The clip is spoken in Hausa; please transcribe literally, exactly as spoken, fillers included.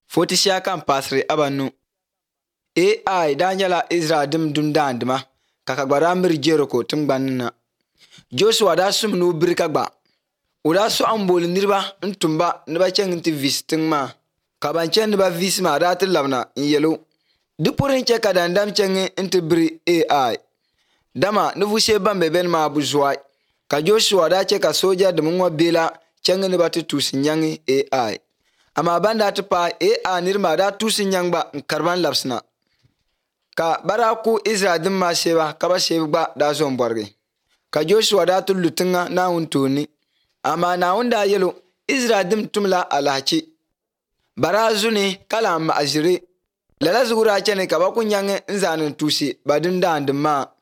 Foti shia kan pasri abanu. A I da nyala Israel dim dum dandima kaka gbara mir Jericho tingbanina. Joshua da sum no birka gba. Uda so ambol nirba ntumba niba cheng ti vis tingma. Kaban chen niba vis ma da ti labna yelo. Dipurin che kadan dam cheng inti biri A I. Dama nuvu she bambe ben ma bujwai. Ka Joshua da che ka soja dumwa bela cheng niba ti tusi nyangi A I. Ama banda ti pa A I nirma da tusi nyangba nkarban lapsna. Ka bara ku Israel dim ma sheba kaba sheba da zon borge. Ka Joshua da tu lutunga na untoni. Ama na unda yelo Israel dim tumla alhachi. Bara zuni kala ma azire. Lala zugura chene kaba kunyange nzanin tusi badin da andima.